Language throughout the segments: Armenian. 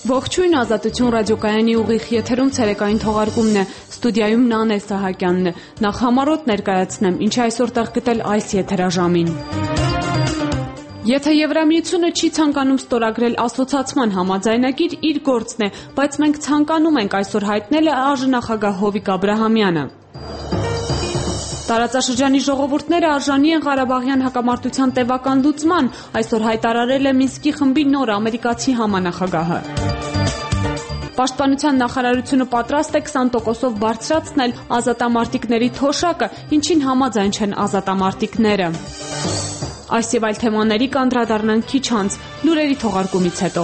Ողջույն, Ազատություն ռադիոկայանի ուղիղ եթերում ցերեկային թողարկումն է, ստուդիայում Նանե Սահակյանն է, նախ համառոտ ներկայացնեմ, ինչ այսօր տեղ գտել այս եթերաժամին։ Եթե Եվրամիությունը չի ցանկանում ստորագրել ասոցացման համաձայնագիր, իր գործն է, բայց մենք ցանկանում ենք այսօր հայտնել է ԱԺ նախագահ Հովիկ Աբրահամյանը։ Տարածաշրջանի ժողովուրդները արժանի են Ղարաբաղյան հակամարտության տևական լուծման, այսօր հայտարարել է Մինսկի խմբի նոր ամերիկացի համանախագահը։ Պաշտպանության նախարարությունը պատրաստ է 20%-ով բարձրացնել ազատամարտիկների թոշակը, ինչին համաձայն չեն ազատամարտիկները։ Այս եւ այլ թեմաների կանդրադառնանք քիչ անց, լուրերի թողարկումից հետո։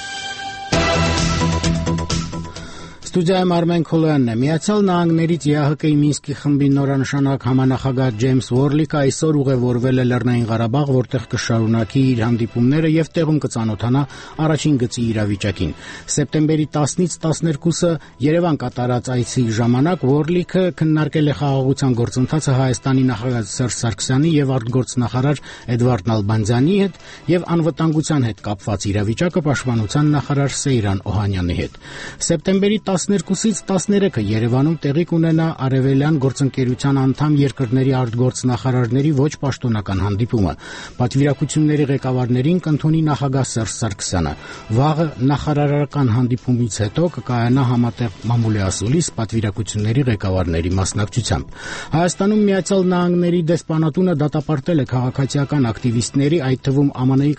Ստուդիայում Արմեն Քոլոյանն է։ Միացյալ Նահանգներից ԵԱՀԿ-ի Մինսկի խմբի նորանշանակ համանախագահ Ջեյմս Ուորլիկը այսօր ուղևորվել է Լեռնային Ղարաբաղ, որտեղ կշարունակի իր հանդիպումները եւ տեղում կծանոթանա առաջին գծի իրավիճակին։ Սեպտեմբերի 10-ից 12-ը Երևան կատարած այցի ժամանակ Ուորլիկը քննարկել է խաղաղության գործընթացը Հայաստանի նախագահ Սերժ Սարգսյանի եւ արտգործնախարար Էդվարդ Նալբանդյանի հետ եւ անվտանգության հետ կապված իրավիճակը պաշտպանության նախարար Սեյրան Օհանյանի հետ։ Սեպտեմբերի 12-ից 13-ը Երևանում տեղի կունենա Արևելյան գործընկերության անդամ երկրների արտգործնախարարների ոչ պաշտոնական հանդիպումը։ Պատվիրակությունների ղեկավարներին կընդունի նախագահ Սերժ Սարգսյանը։ Վաղը նախարարական հանդիպումից հետո կկայանա համատեղ մամուլի ասուլիս պատվիրակությունների ղեկավարների մասնակցությամբ։ Հայաստանում Միացյալ Նահանգների դեսպանատունը դատապարտել է քաղաքացիական ակտիվիստների, այդ թվում ԱՄՆ-ի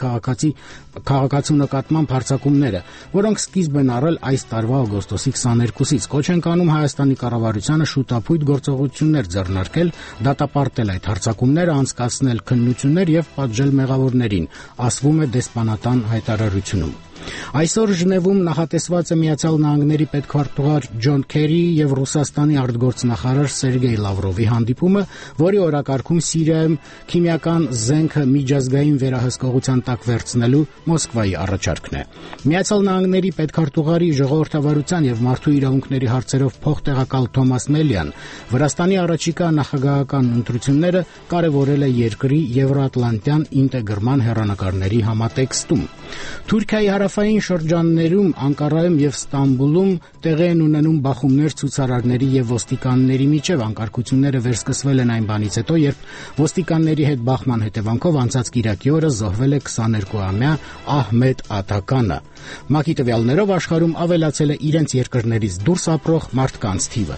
քաղաքացու նկատմամբ հարձակումները, որոնք սկիզբ են առել այս տարվա օգոստոսի 22-ից կոչ են կանում Հայաստանի կառավարությանը շուտապույտ գործողություններ ձեռնարկել, դատապարտել այդ հարձակումները, անցկացնել քննություններ եւ պատժել մեղավորներին, ասվում է դեսպանատան հայտարարությունում։ Այսօր Ժնևում նախատեսված է Միացյալ Նահանգների պետքարտուղար Ջոն Քերիի եւ Ռուսաստանի արտգործնախարար Սերգեյ Լավրովի հանդիպումը, որի օրակարգում Սիրիայում քիմիական զենքը միջազգային վերահսկողության տակ վերցնելու Մոսկվայի առաջարկն է։ Միացյալ Նահանգների պետքարտուղարի ժողովրդավարության եւ մարդու իրավունքների հարցերով փոխտեղակալ Թոմաս Մելյան Վրաստանի առաջիկա նախագահական ընտրությունները կարևորել է երկրի եվրոատլանտյան ինտեգրման հեռանկարների համատեքստում։ Թուրքիայի հարավային շրջաններում Անկարայում եւ Ստամբուլում տեղի են ունենում բախումներ ցուցարարների եւ ոստիկանների միջև։ Անկարգությունները վերսկսվել են այն բանից հետո, երբ ոստիկանների հետ բախման հետևանքով անցած կիրակի օրը զոհվել է 22-ամյա Ահմեդ Աթականը։ ՄԱԿ-ի տվյալներով աշխարհում ավելացել է իրենց երկրներից դուրս ապրող մարդկանց թիվը։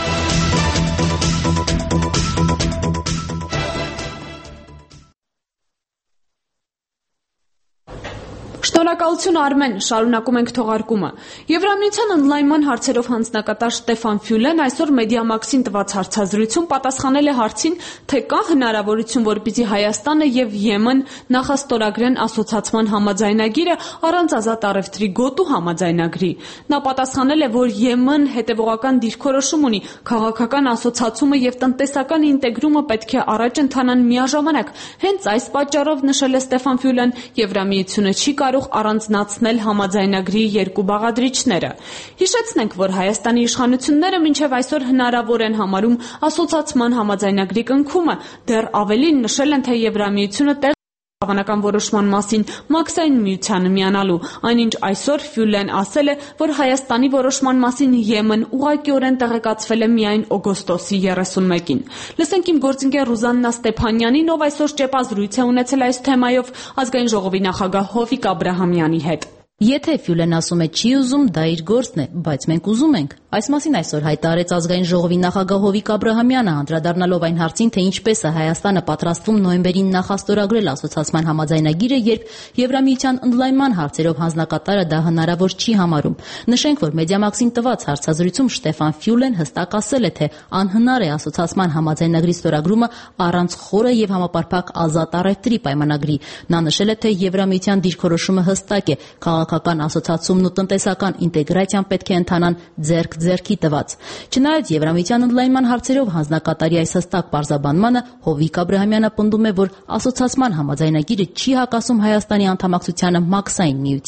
Շնորհակալություն Արմեն, շարունակում ենք թողարկումը։ Եվրամիության ընդլայնման հարցերով հանձնակատար Ստեֆան Ֆյուլեն այսօր Մեդիամաքսին տված հարցազրույցում պատասխանել է հարցին, թե կա հնարավորություն, որպեսզի Հայաստանը եւ Եմեն նախաստորագրեն ասոցացման համաձայնագիրը առանց ազատ առևտրի գոտու համաձայնագրի։ Նա պատասխանել է, որ Եմեն հետևողական դիրքորոշում ունի, քաղաքական ասոցացումը եւ տնտեսական ինտեգրումը պետք է առաջ ընթանան միաժամանակ։ Հենց այս պատճառով, նշել է Ստեֆան Ֆյուլեն, Եվրամիությունը չի կարող առանձնացնել համաձայնագրի երկու բաղադրիչները։ Հիշեցնենք, որ Հայաստանի իշխանությունները մինչև այսօր հնարավոր են համարում ասոցացման համաձայնագրի կնքումը, դեռ ավելին նշել են, թե Եվրամիությունը հավանական որոշման մասին Մաքսային միությանը միանալու, այնինչ այսօր Ֆյուլեն ասել է, որ Հայաստանի որոշման մասին Եմեն ուղղակիորեն տեղեկացվել է միայն օգոստոսի 31-ին։ Լսենք իմ գործընկեր Ռուզաննա Ստեփանյանին, ով այսօր ճեպազրույց է ունեցել այս թեմայով Ազգային ժողովի նախագահ Հովիկ Աբրահամյանի հետ։ Եթե Ֆյուլեն ասում է չի ուզում, դա իր գործն է, բայց մենք ուզում ենք։ Այս մասին այսօր հայտարարեց Ազգային ժողովի նախագահ Հովիկ Աբրահամյանը, անդրադառնալով այն հարցին, թե ինչպես է Հայաստանը պատրաստվում նոյեմբերին նախաստորագրել ասոցացման համաձայնագիրը, երբ Եվրամիության ընդլայնման հարցերով հանձնակատարը դա հնարավոր չի համարում։ Նշենք, որ Մեդիամաքսին տված հարցազրույցում Ստեֆան Ֆյուլեն հստակ ասել է, թե անհնար է ասոցացման համաձայնագրի ստորագրումը առանց խորը եւ համապարփակ ազատ առևտրի պայմանագրի։ Նա նշել է, թե Եվրամիության դիրքորոշումը հստակ է, քաղաքական ասոցացումն ու տնտեսական ինտեգրացիան պետք է ընթանան ձեռք ձեռքի տված։ Չնայած Եվրամիության ընդլայնման հարցերով հանձնակատարի այս հստակ պարզաբանմանը, Հովիկ Աբրահամյանը պնդում է, որ ասոցացման համաձայնագիրը չի հակասում Հայաստանի անդամակցությանը Մաքսային միությանը։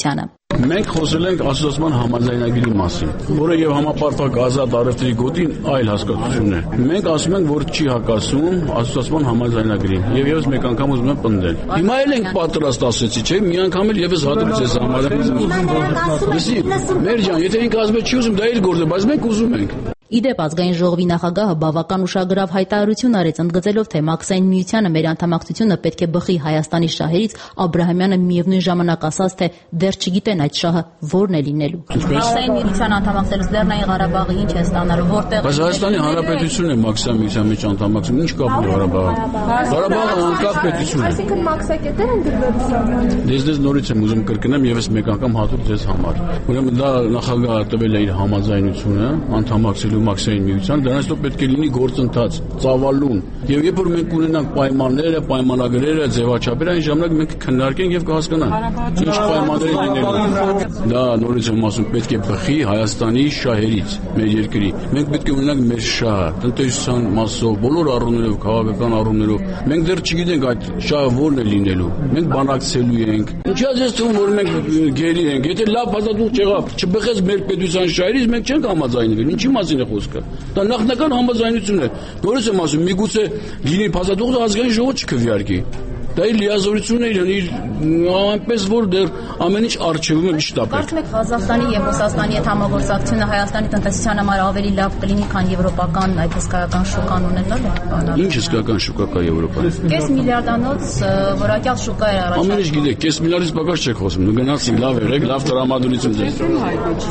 Մենք խոսել ենք ասոցիացիան համաձայնագրի մասին, որը եւ համապարփակ ազատ առևտրի գոտին այլ հասկացություն է։ Մենք ասում ենք, որ չի հակասում ասոցիացիան համաձայնագրին եւ եւս մեկ անգամ ուզում եմ պնդել։ Հիմա էլ ենք պատրաստ ասեցի, չէ՞, մի անգամ էլ եւս հադրուց էս համաձայնագրի։ Լսի, մեր ջան, եթե ինքը ասում է չի ուզում, դա իր գործը է, բայց մենք ուզում ենք։ Իդեպ ազգային ժողովի նախագահը բավական ուշագրավ հայտարարություն արեց, ընդգծելով, թե Մաքսային միությանը մեր անդամակցությունը պետք է բխի Հայաստանի շահերից, Աբրահամյանը միևնույն ժամանակ ասաց, թե դեռ չգիտեն այդ շահը որն է լինելու։ Մաքսային միությանը անդամակցելուց Լեռնային Ղարաբաղը ինչ է ստանալու, որտեղ։ Բայց Հայաստանի Հանրապետությունն է Մաքսային միության մեջ անդամակցում, ինչ կապ ունի Ղարաբաղը։ Ղարաբաղը անկախ պետություն է։ Այսինքն մաքսակետեր են դրվելու սահմանը։ Դες նորից եմ ուզում կրկնեմ եւս մեկ անգամ հատուկ ձեզ համար։ Ուրեմն դա նախագահը տվել է իր համաձայնությունը անդամակցելու Մաքսային միության, դրանից հետո պետք է լինի գործընթաց, ծավալուն։ Եվ երբ որ մենք ունենանք պայմանները, պայմանագրերը, ձևաչափերը, այն ժամանակ մենք քննարկենք եւ կհասկանանք ինչ պայմաններ են լինելու։ Դա նորից եմ ասում, պետք է բխի Հայաստանի շահերից, մեր երկրի։ Մենք պետք է ունենանք մեր շահը, տնտեսության մասով, բոլոր առումներով, քաղաքական առումներով։ Մենք դեռ չգիտենք այդ շահը որն է լինելու։ Մենք բանակցելու ենք։ Ինչի՞ ասես թվում, որ մենք գերի ենք։ Եթե լավ հաստատող չեղավ, չբխեց մեր պետության շահերից, մենք չենք համաձայնվել։ Ինչի՞ մասին է խոսքը։ Դա նախնական համաձայնություն է։ Նորից եմ ասում, միգուցե լինի փաստաթուղթը ազգային ժողովը չքվեարկի։ Դա իր լիազորությունն է իր այնպես որ դեռ ամեն ինչ արժևում է շտապ։ Կարծում եք Ղազախստանի եւ Ռուսաստանի հետ համագործակցությունը Հայաստանի տնտեսության համար ավելի լավ կլինի, քան եվրոպական այդ հսկայական շուկան ունենալը։ Ինչ հսկայական շուկա կա Եվրոպայում։ Կես միլիարդանոց որակյալ շուկա է առաջ։ Ամեն ինչ գիտեք, կես միլիարդից պակաս չեք խոսում։ Դու գնացին լավ եղեք, լավ տրամադրություն ձեզ։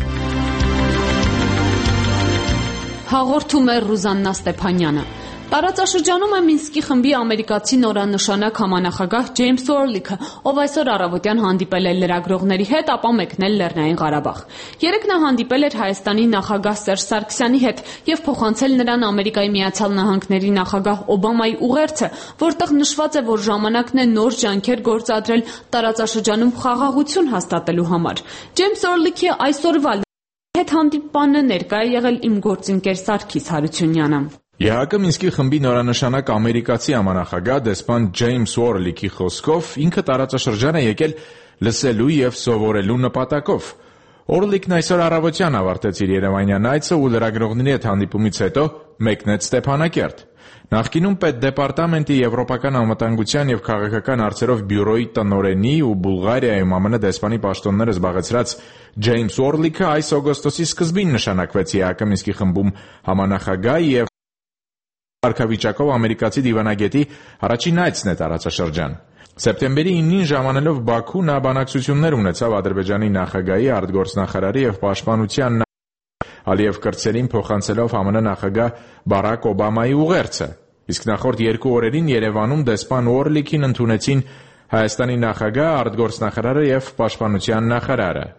Հաղորդում է Ռուզաննա Ստեփանյանը։ Տարածաշրջանում է Մինսկի խմբի ամերիկացի նորանշանակ համանախագահ Ջեյմս Օրլիքը, ով այսօր առավոտյան հանդիպել է լրագրողների հետ, ապա մեկնել Լեռնային Ղարաբաղ։ Երեկ նա հանդիպել էր Հայաստանի նախագահ Սերժ Սարգսյանի հետ եւ փոխանցել նրան Ամերիկայի Միացյալ Նահանգների նախագահ Օբամայի ուղերձը, որտեղ նշված է, որ ժամանակն է նոր ջանքեր գործադրել տարածաշրջանում խաղաղություն հաստատելու համար։ Ջեյմս Օրլիքի այսօրվա հետ հանդիպանը ներկա է եղել իմ գործընկեր Սարգիս Հարությունյանը։ ԵՀԿ Մինսկի խմբի նորանշանակ ամերիկացի համանախագահ դեսպան Ջեյմս Օրլիքի խոսքով ինքը տարածաշրջան է եկել լսելու եւ սովորելու նպատակով։ Օրլիկն այսօր առավոտյան ավարտեց իր երևանյան այցը ու լրագրողների հետ հանդիպումից հետո մեկնեց Ստեփանակերտ։ Նախկինում Պետդեպարտամենտի Եվրոպական անվտանգության եւ քաղաքական հարցերով բյուրոյի տնօրենի ու Բուլղարիայում ԱՄՆ դեսպանի պաշտոնները զբաղեցրած Ջեյմս Օրլիքը այս օգոստոսի սկզբին նշանակվեց ԵԱԿ Մինսկի խմբում համանախագահ եւ կարգավիճակով ամերիկացի դիվանագետի առաջին այցն է տարածաշրջան։ Սեպտեմբերի 9-ին ժամանելով Բաքու նա բանակցություններ ունեցավ Ադրբեջանի նախագահի, արտգործնախարարի եւ պաշտպանության Ալիև կրտսերին փոխանցելով ԱՄՆ նախագահ Բարակ Օբամայի ուղերձը։ Իսկ նախորդ 2 օրերին Երևանում դեսպան Օրլիքին ընդունեցին Հայաստանի նախագահ, արտգործնախարարը եւ պաշտպանության նախարարը։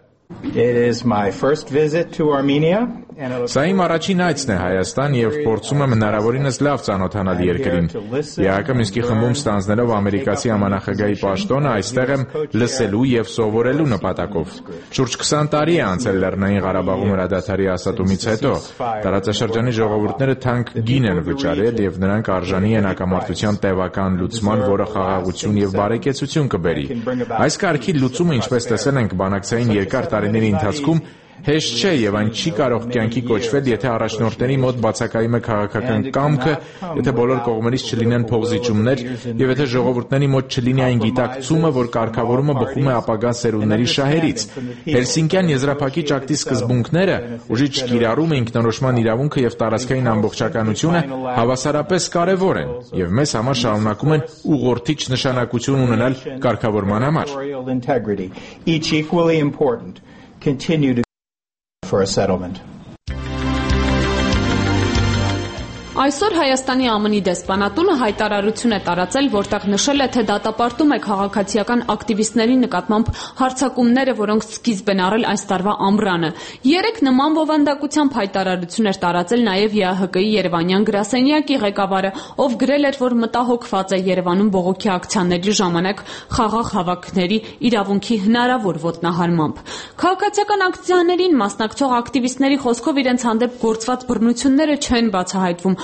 Սա իմ առաջին այցն է Հայաստան եւ փորձում եմ հնարավորինս լավ ծանոթանալ երկրին։ ԵԱԿ Մինսկի խմբում ստանձնելով ամերիկացի համանախագահի պաշտոնը այստեղ եմ լսելու եւ սովորելու նպատակով։ Շուրջ 20 տարի է անցել Լեռնային Ղարաբաղում հրադադարի հաստատումից հետո։ Տարածաշրջանի ժողովուրդները թանկ գին են վճարել եւ նրանք արժանի են հակամարտության տևական լուծման, որը խաղաղություն եւ բարեկեցություն կբերի։ Այս կարգի լուծումը, ինչպես տեսել ենք բանակցային երկար տարիների ընթացքում, հեշտ չէ եւ այն չի կարող կյանքի կոչվել, եթե առաջնորդների մոտ բացակայում է քաղաքական կամքը, եթե բոլոր կողմերից չլինեն փոխզիջումներ եւ եթե ժողովուրդների մոտ չլինի այն գիտակցումը, որ կարգավորումը բխում է ապագա սերունդների շահերից։ Հելսինկյան եզրափակիչ ակտի սկզբունքները, ուժի չկիրառումը, ինքնորոշման իրավունքը եւ տարածքային ամբողջականությունը հավասարապես կարեւոր են եւ մեզ համար շարունակում են ուղղորդիչ նշանակություն ունենալ կարգավորման համար։ For a settlement. Այսօր Հայաստանի ԱՄՆ-ի դեսպանատունը հայտարարություն է տարածել, որտեղ նշել է, թե դատապարտում է քաղաքացիական ակտիվիստների նկատմամբ հարձակումները, որոնք սկիզբ են առել այս տարվա ամռանը։ Երեկ նման բովանդակությամբ հայտարարություն էր տարածել նաև ԵԱՀԿ-ի Երևանյան գրասենյակի ղեկավարը, ով գրել էր, որ մտահոգված է Երևանում բողոքի ակցիաների ժամանակ խաղաղ հավաքների իրավունքի հնարավոր ոտնահարմամբ։ Քաղաքացիական ակցիաներին մասնակցող ակտիվիստների խոսքով իրենց հանդեպ գործված բռնությունները չեն բացահայտվում,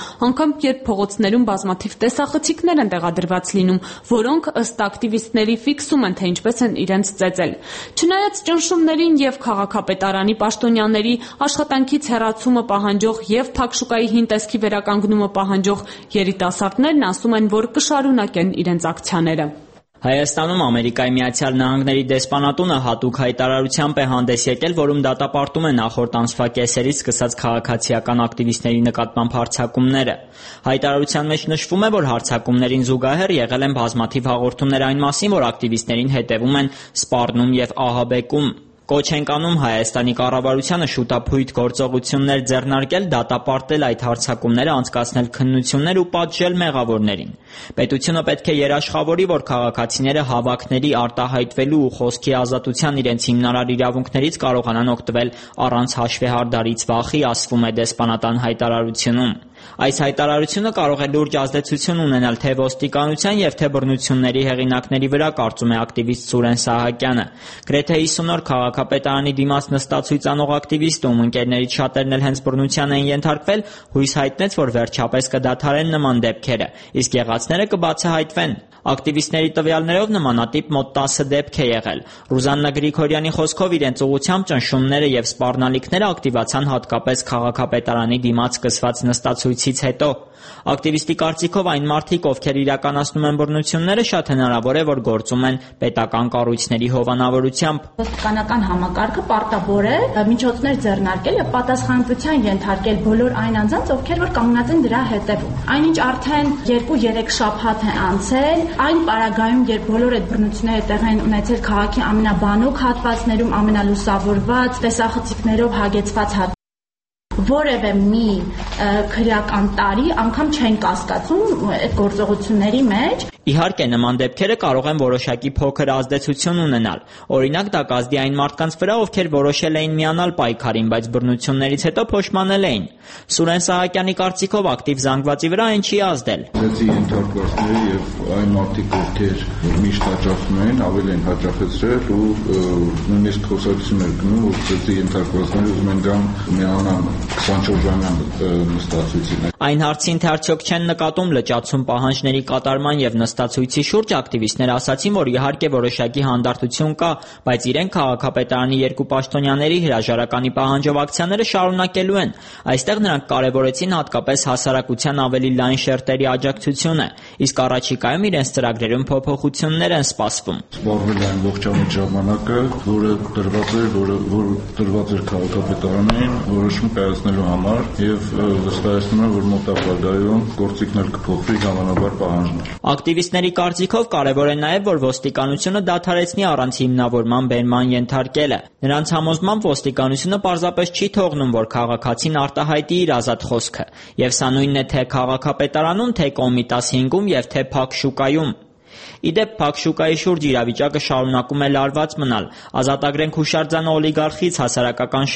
անգամ երբ փողոցներում բազմաթիվ տեսախցիկներ են տեղադրված լինում, որոնք ըստ ակտիվիստների ֆիքսում են, թե ինչպես են իրենց ծեծել։ Չնայած ճնշումներին եւ քաղաքապետարանի պաշտոնյաների աշխատանքից հեռացումը պահանջող եւ Փակշուկայի հին տեսքի վերականգնումը պահանջող երիտասարդներն ասում են, որ կշարունակեն իրենց ակցիաները։ Հայաստանում Ամերիկայի Միացյալ Նահանգների դեսպանատունը հատուկ հայտարարությամբ է հանդես եկել, որում դատապարտում է նախորդ ամսվա կեսերից սկսած քաղաքացիական ակտիվիստների նկատմամբ հարձակումները։ Հայտարարության մեջ նշվում է, որ հարձակումներին զուգահեռ եղել են բազմաթիվ հաղորդումներ այն մասին, որ ակտիվիստներին հետևում են սպառնում եւ ահաբեկում։ Կոչ ենք անում Հայաստանի կառավարությանը շուտափույթ գործողություններ ձեռնարկել, դատապարտել այդ հարձակումները, անցկացնել քննություններ ու պատժել մեղավորներին։ Պետությունը պետք է երաշխավորի, որ քաղաքացիները հավաքների, արտահայտվելու ու խոսքի ազատության իրենց հիմնարար իրավունքներից կարողանան օգտվել առանց հաշվեհարդարից վախի, ասվում է դեսպանատան հայտարարությունում։ Այս հայտարարությունը կարող է լուրջ ազդեցություն ունենալ թե ոստիկանության եւ թե բռնությունների հեղինակների վրա, կարծում է ակտիվիստ Սուրեն Սահակյանը։ Գրեթե 50 օր քաղաքապետարանի դիմաց նստածույց անող ակտիվիստը, ում ընկերներից շատերն էլ հենց բռնության են ենթարկվել, հույս հայտնեց, որ վերջապես կդադարեն նման դեպքերը, իսկ եղածները կբացահայտվեն։ Ակտիվիստների տվյալներով նմանատիպ մոտ 10 դեպք է եղել։ Ռուզաննա Գրիգորյանի խոսքով իրենց ուղղությամբ ճնշումները եւ սպառնալիքները ակտիվացան հատկապես քաղաքապետարանի դիմաց սկսված նստածույցից հետո։ Ակտիվիստի կարծիքով այն մարդիկ, ովքեր իրականացնում են բռնությունները, շատ հնարավոր է, որ գործում են պետական կառույցների հովանավորությամբ։ Ոստիկանական համակարգը պարտավոր է միջոցներ ձեռնարկել եւ պատասխանատվության ենթարկել բոլոր այն անձանց, ովքեր որ կանգնած են դրա հետևում։ Այնինչ արդեն 2-3 շաբաթ է անցել, այն պարագայում, երբ բոլոր այդ բռնությունները տեղ են ունեցել քաղաքի ամենաբանոք հատվածներում, ամենալուսավորված տեսախցիկներով հագեցված որևէ մի քրեական տարի անգամ չեն կասկածում այդ գործողությունների մեջ։ Իհարկե, նման դեպքերը կարող են որոշակի փոքր ազդեցություն ունենալ։ Օրինակ, դա կազդի այն մարդկանց վրա, ովքեր որոշել էին միանալ պայքարին, բայց բռնություններից հետո փոշմանել էին։ Սուրեն Սահակյանի կարծիքով ակտիվ զանգվածի վրա այն չի ազդել։ Ծեծի ենթարկվածները եւ այն մարդիկ, ովքեր միշտ հաճախում են, ավելի են հաճախեցրել ու նույնիսկ խոսակցություններ գնում, որ ծեծի ենթարկվածները ուզում են գան միանան 24-ժամյան նստածույցին։ Այն հարցին, թե արդյոք չեն նկատում լճացում պահանջների կատարման եւ նստածույցի շուրջ, ակտիվիստները ասացին, որ իհարկե որոշակի հանդարտություն կա, բայց իրենք քաղաքապետարանի երկու պաշտոնյաների հրաժարականի պահանջով ակցիաները շարունակելու են։ Այստեղ նրանք կարևորեցին հատկապես հասարակության ավելի լայն շերտերի աջակցությունը, իսկ առաջիկայում իրենց ծրագրերում փոփոխություններ են սպասվում։ Սպառվել է ամբողջ ժամանակը, որը տրված էր քաղաքապետարանին որոշում կայացնելու համար եւ վստահեցնում եմ, որ մոտ ապագայում գործիքն էլ կփոխվի, ժամանաբար պահանջներ։ Ակտիվիստների կարծիքով կարևոր է նաև, որ ոստիկանությունը դադարեցնի առանց հիմնավորման բերման ենթարկելը։ Նրանց համոզմամբ ոստիկանությունը պարզապես չի թողնում, որ քաղաքացին արտահայտի իր ազատ խոսքը, եւ սա նույնն է թե քաղաքապետարանում, թե Կոմիտաս 5-ում եւ թե Փակշուկայում։ Իդեպ Փակշուկայի շուրջ իրավիճակը շարունակում է լարված մնալ։ Ազատագրենք հուշարձանը օլիգարխից հասարակական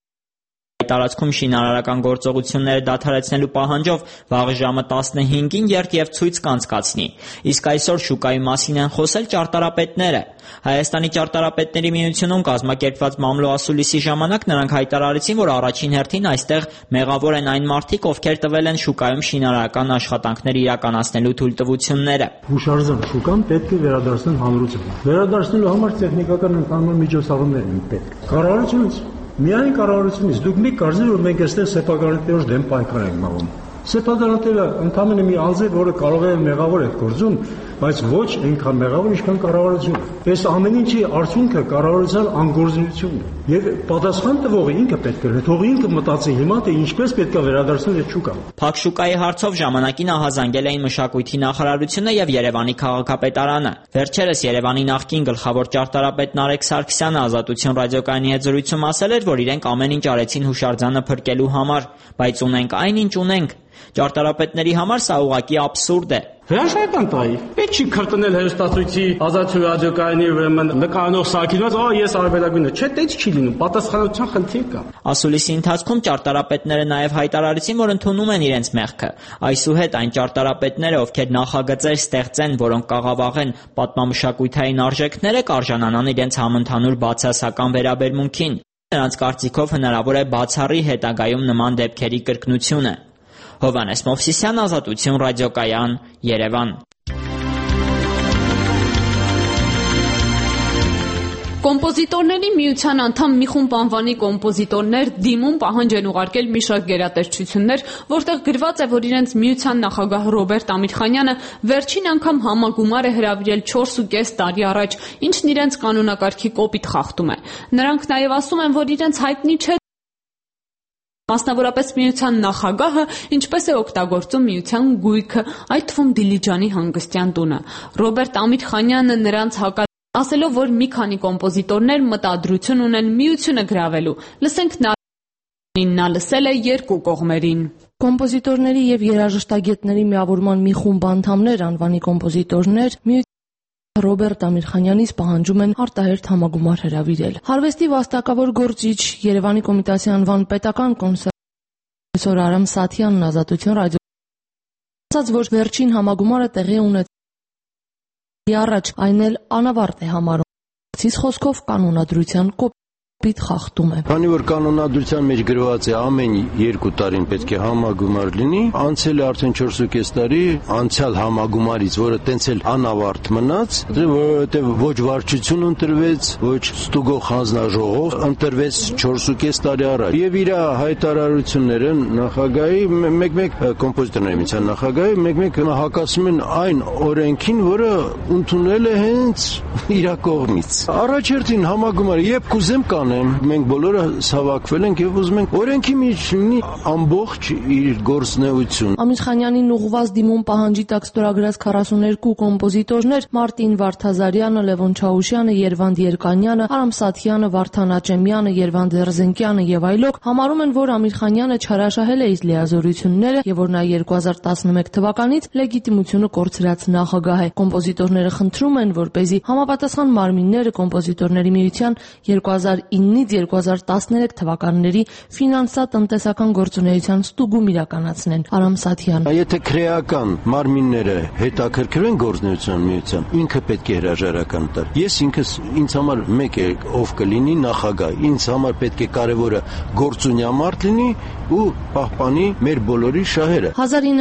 տարածքում շինարարական գործողությունները դադարեցնելու պահանջով վաղ ժամը 15-ին երթևցույց կանցկացնի։ Իսկ այսօր շուկայի մասին են խոսել ճարտարապետները։ Հայաստանի ճարտարապետների միությունում կազմակերպված մամլոասուլիսի ժամանակ նրանք հայտարարեցին, որ առաջին հերթին այստեղ մեղավոր են այն մարդիկ, ովքեր տվել են շուկայում շինարարական աշխատանքներ իրականացնելու թույլտվությունները։ Հուշարձան շուկան պետք է վերադարձնել հանրությանը։ Վերադարձնելու համար տեխնիկական ընդհանուր միջոցառումներ են պետք։ Կառավարությունից միայն կառավարությունից դուք մի կարծեք, որ մենք այստեղ սեփականատերոջ դեմ պայքար ենք մաղում։ Սեփականատերը ընդհանրապես մի անձ է, որը կարող է մեղավոր այդ գործում, բայց ոչ այնքան մեղավոր, ինչքան կառավարությունը։ Այս ամեն ինչի արդյունքը կառավարության անգործությունն է։ Եվ պատասխան տվողը ինքը պետք է, թող ինքը մտածի հիմա թե ինչպես պետք է վերադարձնել այդ շուկան։ Փակշուկայի հարցով ժամանակին ահազանգել էին Մշակույթի նախարարությունը եւ Երևանի քաղաքապետարանը։ Վերջերս Երևանի նախկին գլխավոր ճարտարապետ Նարեկ Սարգսյանը Ազատություն ռադիոկայանի հետ զրույցում ասել էր, որ իրենք ամեն ինչ արեցին հուշարձանը փրկելու համար, բայց ունենք այն, ինչ ունենք։ Ճարտարապետների համար սա ուղղակի աբսուրդ է։ Հրաշալի տայի։ Պետք չի քրտնել հերոստացույցի Ազատություն ռադիոկայանի ուրեմն նկարանող սարքինված, ես արաբելագույնը, չէ, դա չի լինում, պատասխանատվության խնդիր կա։ Ասուլիսի ընթացքում ճարտարապետները նաև հայտարարեցին, որ ընդունում են իրենց մեղքը։ Այսուհետ այն ճարտարապետները, ովքեր նախագծեր ստեղծեն, որոնք կաղավաղեն պատմամշակութային արժեքները, կարժանանան իրենց համընդհանուր բացասական վերաբերմունքին։ Նրանց կարծիքով հնարավոր է բացառի հետագայում նման դեպքերի կրկնությունը։ Հովհաննես Մովսիսյան, Ազատություն ռադիոկայան, Երևան։ Կոմպոզիտորների միության անդամ մի խումբ անվանի կոմպոզիտորներ դիմում պահանջ են ուղարկել մի շարք գերատեսչություններ, որտեղ գրված է, որ իրենց միության նախագահ Ռոբերտ Ամիրխանյանը վերջին անգամ համագումար է հրավիրել 4.5 տարի առաջ, ինչն իրենց կանոնակարգի կոպիտ խախտում է։ Նրանք նաև ասում են, որ իրենց հայտնի չէ մասնավորապես միության նախագահը ինչպես է օգտագործում միության գույքը, այդ թվում Դիլիջանի հանգստյան տունը։ Ռոբերտ Ամիրխանյանը նրանց ասելով, որ մի քանի կոմպոզիտորներ մտադրություն ունեն միությունը գրավելու։ Լսենք նա լսել է երկու կողմերին։ Կոմպոզիտորների եւ երաժշտագետների միավորման մի խումբ անդամներ անվանի կոմպոզիտորներ Ռոբերտ Ամիրխանյանից պահանջում են արտահերթ համագումար հրավիրել։ Հարվեստի վաստակավոր գործիչ Երևանի Կոմիտասի անվան պետական կոնսերվատոր Արամ Սաթյանն Ազատություն ռադիո ասաց, որ վերջին համագումարը տեղի ունեցել առաջ այն էլ անավարտ է համարում։ Ցիս խոսքով կանոնադրության կոպիտ խախտում է։ Քանի որ կանոնադրության մեջ գրված է ամեն 2 տարին պետք է համագումար լինի, անցել է արդեն 4.5 տարի անցյալ համագումարից, որը տենց էլ անավարտ մնաց, որովհետև ոչ վարչություն ընտրվեց, ոչ ստուգող հանձնաժողով ընտրվեց 4.5 տարի առաջ։ Եվ իր հայտարարությունները նախագահի մեկ-մեկ կոմպոզիտորների միության նախագահի մեկ-մեկ հակասում են այն օրենքին, որը ընդունել է հենց իր կողմից։ Առաջերտին համագումարը երբ կուզեմ կանեմ, մենք բոլորը հավաքվել ենք եւ ուզում ենք օրենքի մեջ լինի ամբողջ իր գործունեություն։ Ամիրխանյանին ուղղված դիմում պահանջի տակ ստորագրած 42 կոմպոզիտորներ Մարտին Վարդազարյանը, Լևոն Չաուշյանը, Երվանդ Երկանյանը, Արամ Սաթյանը, Վարդան Աճեմյանը, Երվանդ Երզենկյանը եւ այլոք համարում են, որ Ամիրխանյանը չարաշահել է իր լիազորությունները եւ որ նա 2011 թվականից լեգիտիմությունը կորցրած նախագահ է։ Կոմպոզիտորները խնդրում են, որպեսզի համապատասխան մարմինները կոմպոզիտորների միության 2009-ից 2013 թվականների ֆինանսա-տնտեսական գործունեության ստուգում իրականացնեն։ Արամ Սաթյան։ Եթե քրեական մարմինները հետաքրքրեն գործունեության միության, ինքը պետք է հրաժարական տար։ Ես ինքս ինձ համար մեկ է ով կլինի նախագահ, ինձ համար պետք է կարևորը գործունյամարդ լինի ու պահպանի մեր բոլորի շահերը։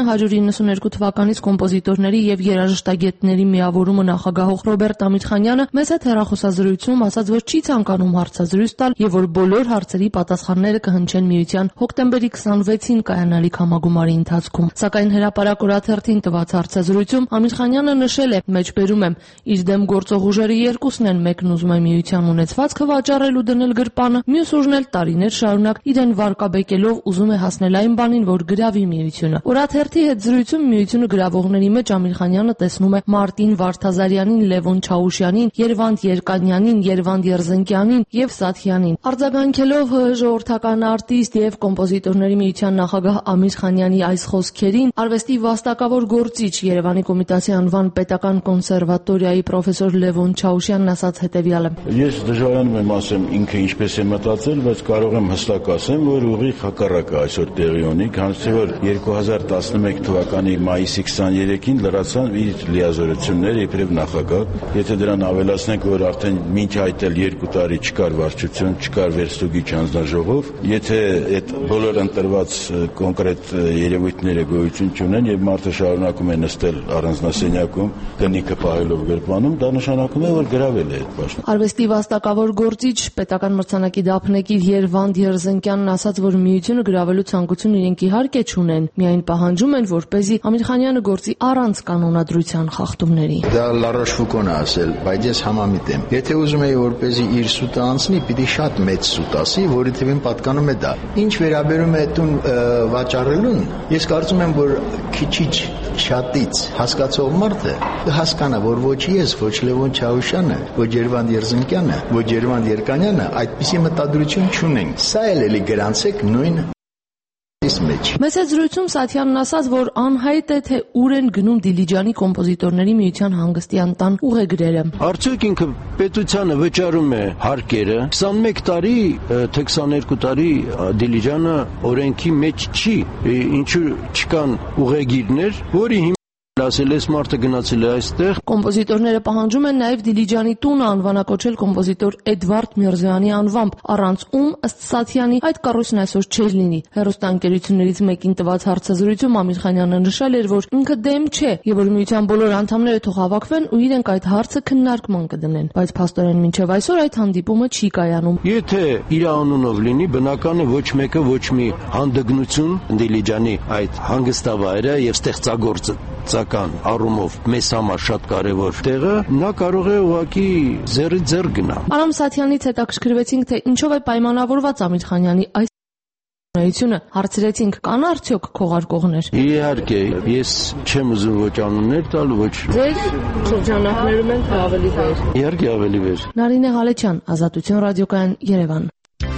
1992 թվականից կոմպոզիտորների եւ երաժշտագետների միավորումը նախագահող Ռոբերտ Ամիրխանյանը մեծ հեռախոսազրույցում ասաց, որ չի ցանկանում հարցազրույց տալ եւ որ բոլոր հարցերի պատասխանները կհնչեն միության հոկտեմբերի 26-ին կայանալիք համագումարի ընթացքում։ Սակայն հրապարակ օրաթերթին տված հարցազրույցում Ամիրխանյանը նշել է. «Մեջբերում եմ, իր դեմ գործող ուժերը երկուսն են, մեկն ուզում է միության ունեցվածքը վաճառել ու դնել գրպանը, մյուս ուժն էլ տարիներ շարունակ իրեն վարկաբեկելով ուզում է հասնել այն բանին, որ գրավի միությունը»։ Օրաթերթի հետ զրույցում միությունը գրավողների մեջ Ամիրխանյանը տեսնում է Մարտին Վարդազարյանին, Լևոն Չաուշյանին, Երվանդ Երկանյանին, Երվանդ Երզենկյանին եւ Սաթյանին։ Արձագանքելով ժողովրդական արտիստ եւ կոմպոզիտորների միության նախագահ Ամիրխանյանի այս խոսքերին, արվեստի վաստակավոր գործիչ Երևանի Կոմիտասի անվան պետական կոնսերվատորիայի պրոֆեսոր Լևոն Չաուշյանն ասաց հետեւյալը. Ես դժվարանում եմ ասեմ ինքը ինչպես է մտածել, բայց կարող եմ հստակ ասեմ, որ ուղիղ հակառակը այսօր տեղի ունի, քանզի որ 2011 թվականի մայիսի 23-ին լրացան իր լիազորությունները իբրև նախագահ։ Եթե դրան ավելացնենք, որ արդեն մինչ այդ էլ 2 տարի չկար վարչություն, չկար վերստուգիչ հանձնաժողով, եթե այդ բոլոր ընտրված կոնկրետ երևույթները գոյություն չունեն եւ մարդը շարունակում է նստել առանձնասենյակում, կնիկը պահելով գրպանում, դա նշանակում է, որ գրավել է այդ պաշտոնը։ Արվեստի վաստակավոր գործիչ պետական մրցանակի դափնեկիր Երվանդ Երզենկյանն ասաց, որ միությունը գրավելու ցանկություն իրենք իհարկե չունեն, միայն պահանջում են, որպեսզի Ամիրխանյանը գործի առանց կանոնադրության խախտումների։ Դա Լարաշվուկոնը ասել, բայց ես համամիտ եմ։ Եթե ուզում էի, որպեսզի իր սուտը անցնի, պիտի շատ մեծ սուտ ասի, որի թվին պատկանում է դա։ Ինչ վերաբերում է տուն վաճառելուն, ես կարծում եմ, որ քիչիչ շատից հասկացող մարդը կհասկանա, որ ոչ ես, ոչ Լևոն Չաուշյանը, ոչ Երվանդ Երզենկյանը, ոչ Երվանդ Երկանյանը այդպիսի մտադրություն չունեն։ Սա էլի գրանցեք նույն Մեծ զրույցում Սաթյանն ասաց, որ անհայտ է, թե ուր են գնում Դիլիջանի կոմպոզիտորների միության հանգստյան տան ուղեգրերը։ Արդյոք ինքը պետությանը վճարում է հարկերը 21 տարի, թե 22 տարի Դիլիջանը օրենքի մեջ չի, ինչու չկան ուղեգիրներ, որի Ասել էս մարդը գնացել է այստեղ։ Կոմպոզիտորները պահանջում են նաև Դիլիջանի տունը անվանակոչել կոմպոզիտոր Էդվարդ Միրզոյանի անվամբ, առանց ում, ըստ Սաթյանի, այդ կառույցն այսօր չէր լինի։ Հեռուստաընկերություններից մեկին տված հարցազրույցում Ամիրխանյանը նշել էր, որ ինքը դեմ չէ եւ որ միության բոլոր անդամները թող հավաքվեն ու իրենք այդ հարցը քննարկման կդնեն, բայց փաստորեն մինչեւ այսօր այդ հանդիպումը չի կայանում։ Եթե իր անունով լինի, բնական է ոչ մեկը ոչ մի հանդգնություն Դիլիջանի այդ հանգստավայրը եւ ստեղծագործական առումով մեզ համար շատ կարևոր տեղը, նա կարող է ուղղակի ձեռի ձեռ գնա։ Արամ Սաթյանից հետաքրքրվեցինք, թե ինչով է պայմանավորված Ամիրխանյանի այս հարցրեցինք, կան արդյոք քողարկողներ։ Իհարկե, ես չեմ ուզում ոչ անուններ տալ, ոչ։ Ձեր շրջանակներում են ավելի վեր։ Իհարկե ավելի վեր։ Նարինե Ղալեչյան, Ազատություն ռադիոկայան, Երևան։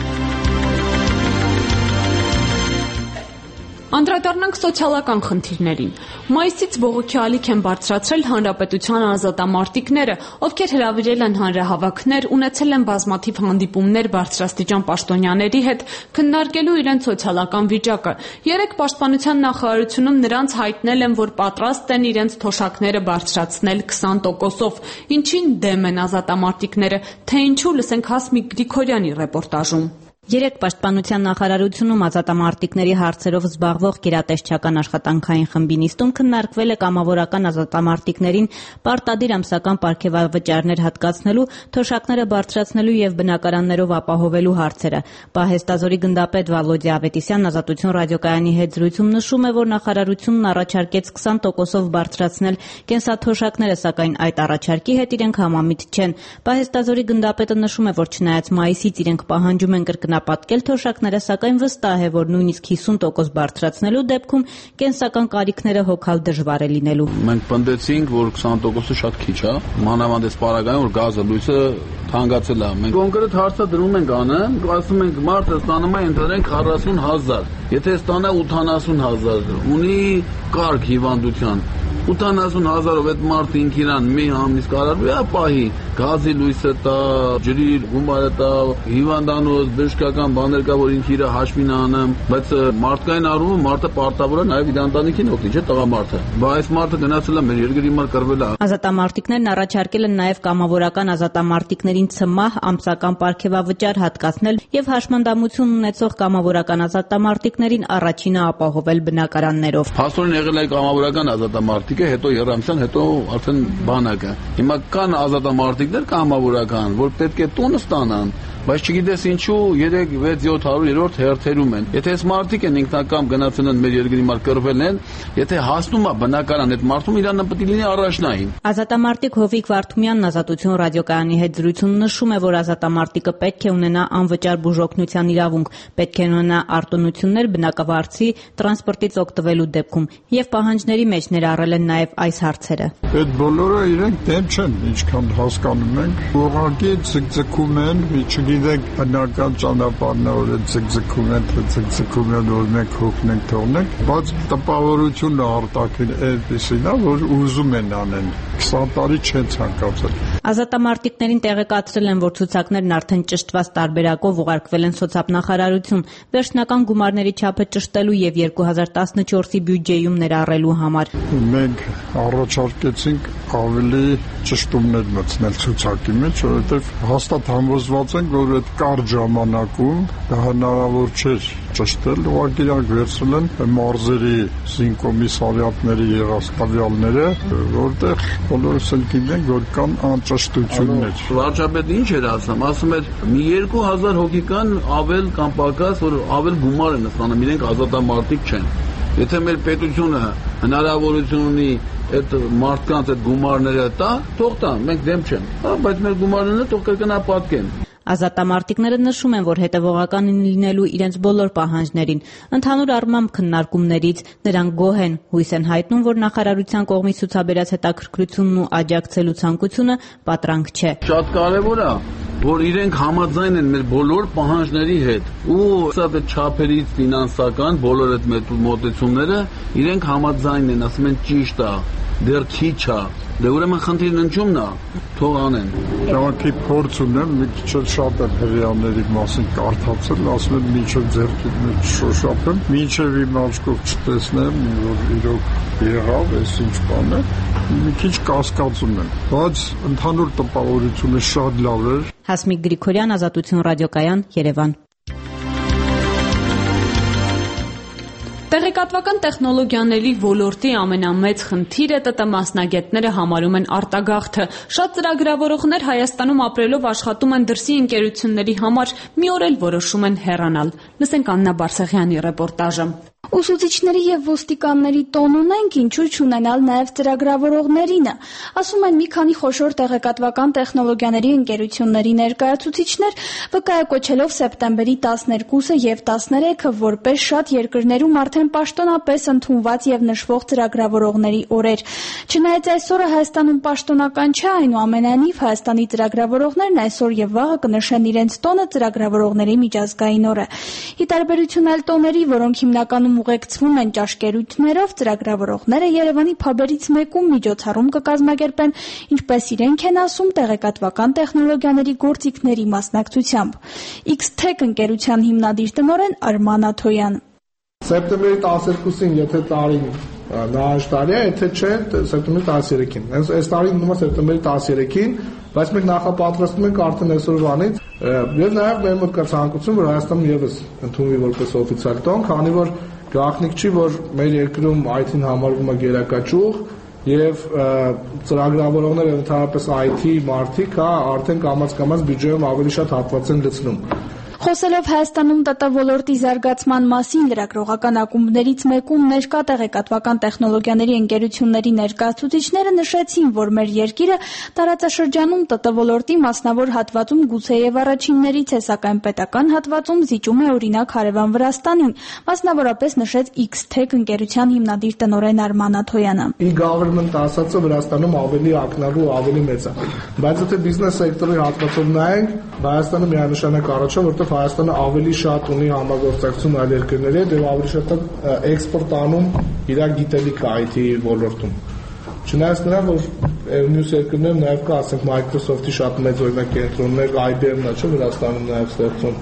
Անդրադառնանք սոցիալական խնդիրներին։ Մայիսից բողոքի ալիք են բարձրացրել հանրապետության ազատամարտիկները, ովքեր հրավիրել են հանրահավաքներ, ունեցել են բազմաթիվ հանդիպումներ բարձրաստիճան պաշտոնյաների հետ, քննարկելու իրենց սոցիալական վիճակը։ Երեկ Պաշտպանության նախարարությունում նրանց հայտնել են, որ պատրաստ են իրենց թոշակները բարձրացնել 20%-ով, ինչին դեմ են ազատամարտիկները, թե ինչու, լսենք Հասմիկ Գրիգորյանի ռեպորտաժում։ Երեկ Պաշտպանության նախարարությունում ազատամարտիկների հարցերով զբաղվող գերատեսչական աշխատանքային խմբի նիստում քննարկվել է կամավորական ազատամարտիկներին պարտադիր ամսական պարգևավճարներ հատկացնելու, թոշակները բարձրացնելու եւ բնակարաններով ապահովելու հարցերը։ Պահեստազորի գնդապետ Վալոդիա Ավետիսյանն Ազատություն ռադիոկայանի հետ զրույցում նշում է, որ նախարարությունն առաջարկեց 20%-ով բարձրացնել կենսաթոշակները, սակայն այդ առաջարկի հետ իրենք համամիտ չեն։ Պահեստազորի գնդապետը նշում է, որ չնայած մայիսից իրենք պահանջում են կրկնապատկել թոշակները, սակայն վստահ է, որ նույնիսկ 50% բարձրացնելու դեպքում կենսական կարիքները հոգալ դժվար է լինելու։ Մենք պնդեցինք, որ 20%-ը շատ քիչ է, մանավանդ այս պարագայում, որ գազը լույսը թանկացել է։ Մենք կոնկրետ հարցը դնում ենք անը, ասում ենք մարդը ստանում է ընդհանրեն 40,000, եթե ստանա 80,000, ունի կարգ հիվանդության 80,000-ով այդ մարդը ինքիրան մի ամիս կարարու է պահի, գազի լույսը տա, ջրի գումարը տա, հիվանդանոց, բժշկական բաներ կա, որ ինքիրը հաշվին անեմ, բայց մարդկային առումով մարդը պարտավոր է նաև իր ընտանիքին օգնի, չէ՞ տղամարդը։ Բայց այս մարդը գնացել է մեր երկրի համար կռվել է։ Ազատամարտիկներն առաջարկել են նաև կամավորական ազատամարտիկներին ցմահ ամսական պարգևավճար հատկացնել եւ հաշմանդամություն ունեցող կամավորական ազատամարտիկներին առաջինը ապահովել բնակարաններով։ Փաստորեն եղել է կամավորական ազատամարտիկը, հետո Երամսյան, հետո արդեն բանակը։ Հիմա կան ազատամարտիկներ կամավորական, որ պետք է տուն ստանան, բայց չգիտես ինչու 3-6-700-րդ հերթերում են։ Եթե այս մարդիկ են ինքնակամ գնացել են մեր երկրի մար կռվել են, եթե հասնում է բնակարան այդ մարդում իրանը պետք է լինի առաջնային։ Ազատամարտիկ Հովիկ Վարդումյանն Ազատություն ռադիոկայանի հետ զրույցում նշում է, որ ազատամարտիկը պետք է ունենա անվճար բուժօգնության իրավունք, պետք է ունենա արտոնություններ բնակավարձի, տրանսպորտից օգտվելու դեպքում եւ պահանջների մեջ ներառել են նաեւ այս հարցերը։ Այդ բոլորը իրենք դեմ չեն, ինչքան հասկանում ենք, ուղղակի ցկցկում են, չգիտենք բնական ճանապարհն որ ցկցկում են, ցկցկում են, որ մենք հոգնենք թողնենք, բայց տպավորությունը արտաքին այդպեսին է, որ ուզում են անեն, 20 տարի չեն ցանկացել։ Ազատամարտիկներին տեղեկացրել են, որ ցուցակներն արդեն ճշտված տարբերակով ուղարկվել են սոցիալնախարարություն, վերջնական գումարների չափը ճշտելու եւ 2014-ի բյուջեում ներառելու համար։ Մենք առաջարկեցինք ավելի ճշտումներ մտցնել ցուցակի մեջ, որովհետեւ հաստատ համոզված ենք, որ այդ կարճ ժամանակում դա հնարավոր չէր ճշտել, ուղղակի իրանք վերցրել են մարզերի զինկոմիսարիատների եղաստավյալները, որտեղ բոլորս էլ գիտենք, որ կան անճշտություններ։ Վարչապետը ինչ էր ասում, ասում էր մի 2000 հոգի կան ավել կամ պակաս, որ ավել գումար են ստանում, իրենք ազատամարտիկ չեն։ Եթե մեր պետությունը հնարավորություն ունի այդ մարդկանց այդ գումարները տա, թող տա, մենք դեմ չենք, բայց մեր գումարները թող կրկնապատկեն։ Ազատամարտիկները նշում են, որ հետևողական լինելու իրենց բոլոր պահանջներին, ընդհանուր առմամբ քննարկումներից նրանք գոհ են, հույս են հայտնում, որ նախարարության կողմից ցուցաբերած հետաքրքրությունն ու աջակցելու ցանկությունը պատրանք չէ։ Շատ կարևոր է, որ իրենք համաձայն են մեր բոլոր պահանջների հետ ու սա այդ չափերից ֆինանսական բոլոր այդ մոտեցումները իրենք համաձայն են, ասում են ճիշտ է։ դեռ քիչ է։ Դե ուրեմն խնդիրն ընջումն է, թող անեն։ Ժամանակի փորձ ունեմ, մի քիչ շատ է հрьяաների մասին կարդացել, ասում եմ մինչև ձեռքի մեջ շոշափեմ, մինչև իմ աչքով չտեսնեմ, որ իրոք եղավ, այս ինչ բան է, մի քիչ կասկածում եմ, բայց ընդհանուր տպավորությունը շատ լավ էր։ Հասմիկ Գրիգորյան, Ազատություն ռադիոկայան, Երևան։ Տեղեկատվական տեխնոլոգիաների ոլորտի ամենամեծ խնդիրը ՏՏ մասնագետները համարում են արտագաղթը։ Շատ ծրագրավորողներ Հայաստանում ապրելով աշխատում են դրսի ընկերությունների համար, մի օր էլ որոշում են հեռանալ։ Լսենք Աննա Բարսեղյանի ռեպորտաժը։ Ուսուցիչների եւ ոստիկանների տոն ունենք, ինչու չունենալ նաեւ ծրագրավորողներինը։ Ասում են մի քանի խոշոր տեղեկատվական տեխնոլոգիաների ընկերությունների ներկայացուցիչներ, վկայակոչելով սեպտեմբերի 12-ը եւ 13-ը որպես շատ երկրներում արդեն պաշտոնապես ընդունված եւ նշվող ծրագրավորողների օրեր։ Չնայած այս օրը Հայաստանում պաշտոնական չէ, այնուամենայնիվ Հայաստանի ծրագրավորողներն այսօր եւ վաղը կնշեն իրենց տոնը ծրագրավորողների միջազգային օրը։ Ի տարբերություն այլ տոների, որոնք հիմնականում ուղեկցվում են ճաշկերույթներով, ծրագրավորողները Երևանի փաբերից մեկում միջոցառում կկազմակերպեն, ինչպես իրենք են ասում, տեղեկատվական տեխնոլոգիաների գործիքների մասնակցությամբ։ X-Tech ընկերության հիմնադիր տնօրեն Արման Աթոյան։ Սեպտեմբերի 12-ին, եթե տարին նահանջ տարի է, եթե չէ, սեպտեմբերի 13-ին։ Այս տարին նույնը սեպտեմբերի 13-ին, բայց մենք նախապատրաստում ենք արդեն այսօրվանից, եւ նաեւ մեր մոտ կա ցանկություն, որ Հայաստանում եւս ընդունվի որպես օֆիցիալ տոն, քանի որ գաղտնիք չի, որ մեր երկրում IT-ն համարվում է գերակաճյուղ եւ ծրագրավորողները ընդհանրապես IT մարդիկ, արդեն կամաց-կամաց բյուջեում ավելի շատ հատված են լցնում։ Խոսելով Հայաստանում ՏՏ ոլորտի զարգացման մասին լրագրողական ակումբներից մեկում ներկա տեղեկատվական տեխնոլոգիաների ընկերությունների ներկայացուցիչները նշեցին, որ մեր երկիրը տարածաշրջանում ՏՏ ոլորտի մասնավոր հատվածում գուցեև առաջիններից է, սակայն պետական հատվածում զիջում է օրինակ հարևան Վրաստանին, մասնավորապես նշեց X-Tech ընկերության հիմնադիր տնօրեն Արման Աթոյանը։ E-government ասածը Վրաստանում ավելի ակնառու, ավելի մեծ է, բայց եթե բիզնես սեկտորի հատվածով նայենք, Հայաստանը միանշանակ առաջ է, որտեղ Հայաստանը ավելի շատ ունի համագործակցություն այլ երկրների հետ եւ ավելի շատ էքսպորտ անում իր գիտելիքը IT ոլորտում։ Չնայած նրան, որ մյուս երկրներում նաեւ կա, ասենք Microsoft-ի շատ մեծ օրինակ կենտրոններ, IBM-ն է, չէ՞, Վրաստանում նաեւ ստեղծում։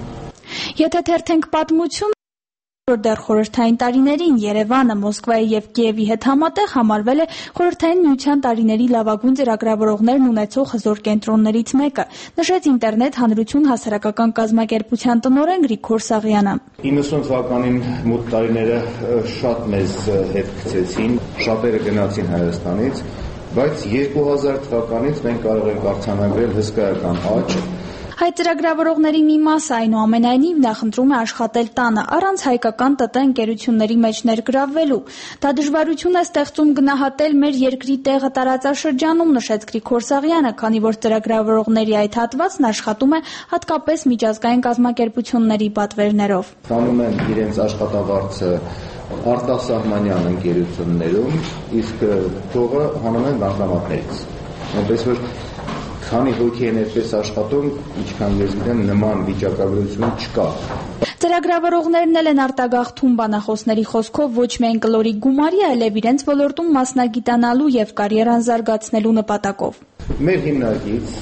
Եթե թերթենք պատմություն, որ դեռ խորհրդային տարիներին Երևանը, Մոսկվայի եւ Կիևի հետ համատեղ համարվել է խորհրդային միության տարիների լավագույն ծրագրավորողներն ունեցող հզոր կենտրոններից մեկը, նշեց ինտերնետ հանրություն հասարակական կազմակերպության տնօրեն Գրիգոր Սաղյանը։ 90 թվականին մոտ տարիները շատ մեզ հետ գցեցին, շատերը գնացին Հայաստանից, բայց 2000 թվականից մենք կարող ենք արձանագրել հսկայական աճ։ Հայ ծրագրավորողների մի մասը այնուամենայնիվ նախընտրում է աշխատել տանը, առանց հայկական ՏՏ ընկերությունների մեջ ներգրավվելու։ Դա դժվարություն է ստեղծում գնահատել մեր երկրի տեղը տարածաշրջանում, նշեց Գրիգոր Սաղյանը, քանի որ ծրագրավորողների այդ հատվածն աշխատում է հատկապես միջազգային կազմակերպությունների պատվերներով։ Ստանում են իրենց աշխատավարձը արտասահմանյան ընկերություններում, իսկ փողը հանում են բանկամատներից։ Այնպես որ քանի հոգի են այդպես աշխատում, ինչքան ես գիտեմ, նման վիճակագրություն չկա։ Ծրագրավորողներն էլ են արտագաղթում բանախոսների խոսքով ոչ միայն կլորի գումարի, այլև իրենց ոլորտում մասնագիտանալու եւ կարիերան զարգացնելու նպատակով։ Մեր հիմնարկից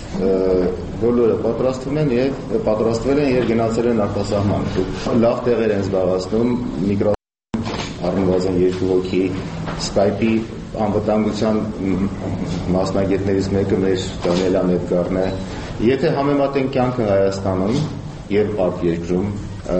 բոլորը պատրաստվում են եւ պատրաստվել են եւ գնացել են արտասահման։ Լավ տեղեր են զբաղեցնում, առնվազն 2 հոգի, Skype-ի անվտանգության մասնագետներից մեկը մեր Դանիելան Էդգարն է։ Եթե համեմատենք կյանքը Հայաստանում եւ արտերկրում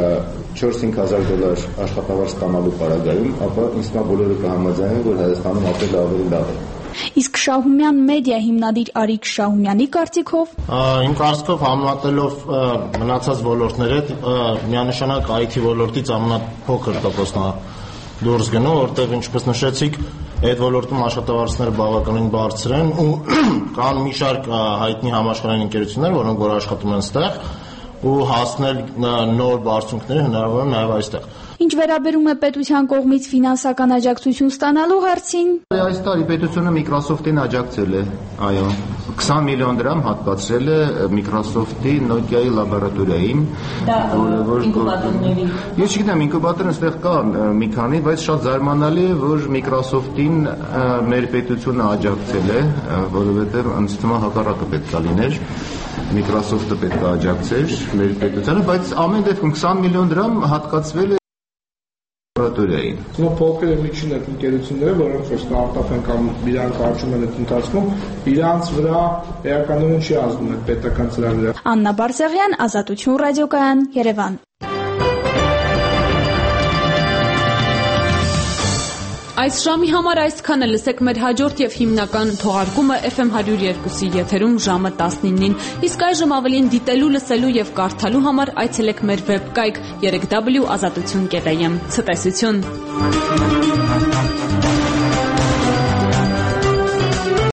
4-5 հազար $, աշխատավարձ ստանալու պարագայում, ապա ինձ թվում է բոլորը կհամաձայնեն, որ Հայաստանում ապրելը ավելի լավ է։ Իսկ Շահումյան մեդիա հիմնադիր Արիկ Շահումյանի կարծիքով իմ կարծիքով համատելով մնացած ոլորտների հետ միանշանակ IT ոլորտից ամենափոքր տոկոսն է դուրս գնում, որտեղ ինչպես նշեցիք, այդ ոլորտում աշխատավարձները բավականին բարձր են ու կան մի շարք հայտնի համաշխարհային ընկերություններ, որոնք որ աշխատում են այստեղ ու հասնել նոր բարձունքների հնարավոր է նաև այստեղ։ Ինչ վերաբերում է պետության կողմից ֆինանսական աջակցություն ստանալու հարցին, այս տարի պետությունը Microsoft-ին աջակցել է, այո, 20 միլիոն դրամ հատկացրել է Microsoft-ի Nokia-ի լաբորատորիային, որը ինկուբատորների։ Ես չգիտեմ, ինկուբատորն այստեղ կա մի քանի, բայց շատ զարմանալի է, որ Microsoft-ին մեր պետությունը աջակցել է, որովհետև ինձ թվում է հակառակը պետք է լիներ։ Microsoft-ը պետք է աջակցեր մեր պետությանը, բայց ամեն դեպքում 20 միլիոն դրամ հատկացվել է լաբորատորիային։ Նո փոքր եւ միջին ընկերությունները, որոնք որ ստարտափ են կամ իրանք արժում են այդ ընթացքում, իրանց վրա էականորեն չի ազդում այդ պետական ծրագիրը։ Աննա Բարսեղյան, Ազատություն ռադիոկայան, Երևան։ Այս ժամի համար այսքանը, լսեք մեր հաջորդ եւ հիմնական թողարկումը FM 102-ի եթերում ժամը 19-ին։ Իսկ այժմ ավելին դիտելու, լսելու եւ կարդալու համար այցելեք մեր վեբկայք www.azatutun.am։ Ցտեսություն։